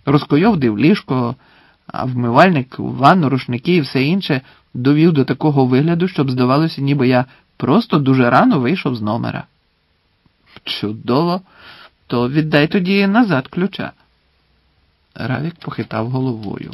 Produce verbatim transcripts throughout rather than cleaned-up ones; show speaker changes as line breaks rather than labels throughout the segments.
Розкойовдив ліжко, а вмивальник, ванну, рушники і все інше довів до такого вигляду, щоб здавалося, ніби я просто дуже рано вийшов з номера. Чудово, то віддай тоді назад ключа. Равік похитав головою.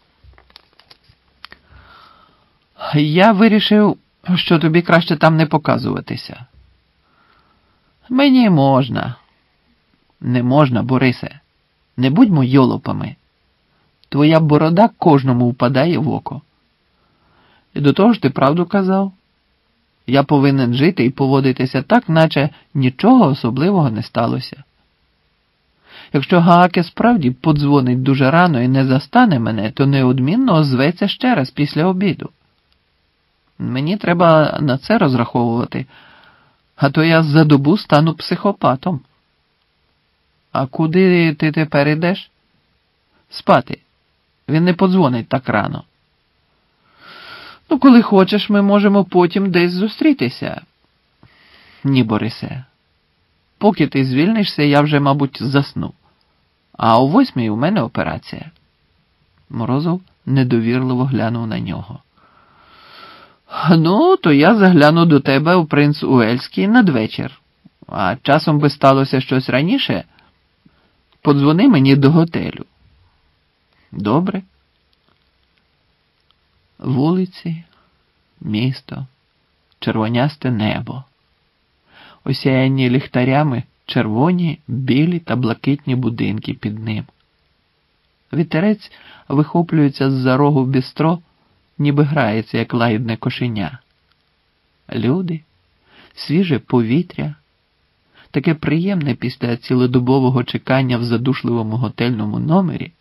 Я вирішив, що тобі краще там не показуватися. Мені можна. Не можна, Борисе. Не будьмо йолопами. Твоя борода кожному впадає в око. І до того ж ти правду казав. Я повинен жити і поводитися так, наче нічого особливого не сталося. Якщо Гааке справді подзвонить дуже рано і не застане мене, то неодмінно озветься ще раз після обіду. Мені треба на це розраховувати, а то я за добу стану психопатом. А куди ти тепер ідеш? Спати. Він не подзвонить так рано. Ну, коли хочеш, ми можемо потім десь зустрітися. Ні, Борисе. Поки ти звільнишся, я вже, мабуть, засну. А о восьмій у мене операція. Морозов недовірливо глянув на нього. Ну, то я загляну до тебе у принц Уельський надвечір. А часом би сталося щось раніше, подзвони мені до готелю. Добре? Вулиці, місто, червонясте небо. Осяяні ліхтарями червоні, білі та блакитні будинки під ним. Вітерець вихоплюється з-за рогу бістро, ніби грається, як лагідне кошеня. Люди, свіже повітря, таке приємне після цілодобового чекання в задушливому готельному номері.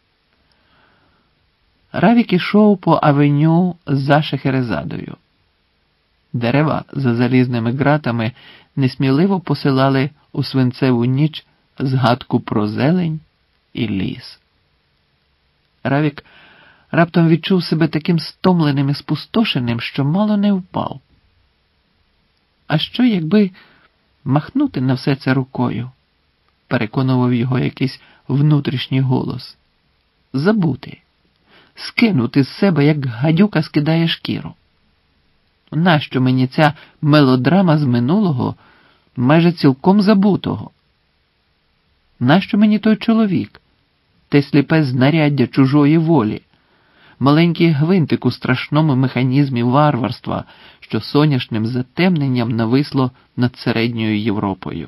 Равік ішов по авеню за Шехерезадою. Дерева за залізними ґратами несміливо посилали у свинцеву ніч згадку про зелень і ліс. Равік раптом відчув себе таким стомленим і спустошеним, що мало не впав. А що, якби махнути на все це рукою? Переконував його якийсь внутрішній голос. Забути. Скинути з себе, як гадюка скидає шкіру. Нащо мені ця мелодрама з минулого, майже цілком забутого? Нащо мені той чоловік, те сліпе знаряддя чужої волі, маленький гвинтик у страшному механізмі варварства, що соняшним затемненням нависло над середньою Європою?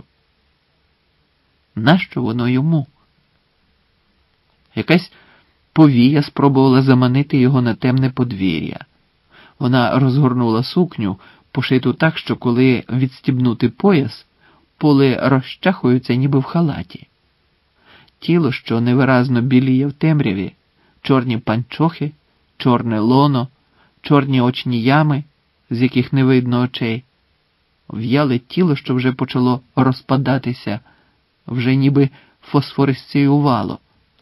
Нащо воно йому? Якась повія спробувала заманити його на темне подвір'я. Вона розгорнула сукню, пошиту так, що коли відстібнути пояс, поли розчахуються ніби в халаті. Тіло, що невиразно біліє в темряві, чорні панчохи, чорне лоно, чорні очні ями, з яких не видно очей. В'яле тіло, що вже почало розпадатися, вже ніби фосфорисціювало.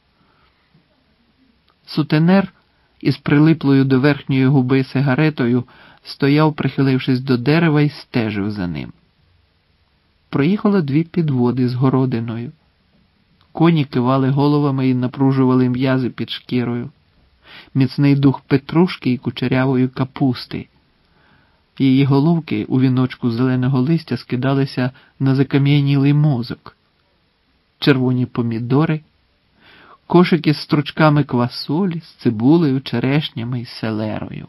Сутенер із прилиплою до верхньої губи сигаретою стояв, прихилившись до дерева, і стежив за ним. Проїхало дві підводи з городиною. Коні кивали головами і напружували м'язи під шкірою. Міцний дух петрушки і кучерявої капусти. Її головки у віночку зеленого листя скидалися на закам'янілий мозок. Червоні помідори, кошики з стручками квасолі, з цибулею, черешнями і селерою.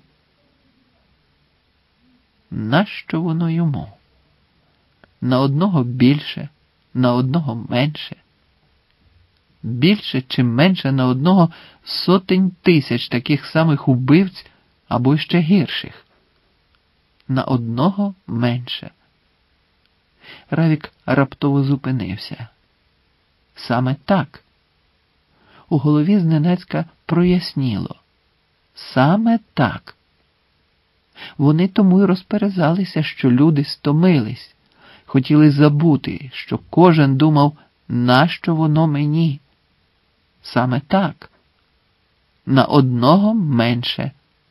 Нащо воно йому? На одного більше, на одного менше. Більше чи менше на одного сотень тисяч таких самих убивць або ще гірших. На одного менше. Равік раптово зупинився. Саме так. У голові зненацька проясніло. Саме так. Вони тому й розперезалися, що люди стомились, хотіли забути, що кожен думав, нащо воно мені. Саме так. На одного менше.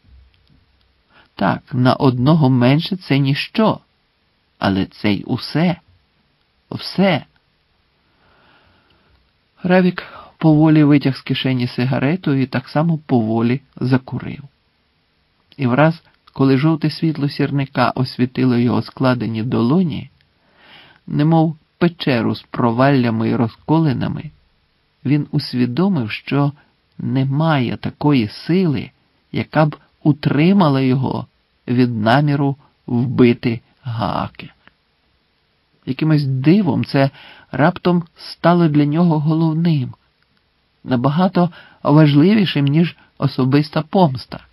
Так, на одного менше це ніщо, але це й усе. Все. Равік поволі витяг з кишені сигарету і так само поволі закурив. І враз, коли жовте світло сірника освітило його складені долоні, немов печеру з проваллями і розколинами, він усвідомив, що немає такої сили, яка б утримала його від наміру вбити Гааке. Якимось дивом це раптом стало для нього головним, набагато важливішим, ніж особиста помста.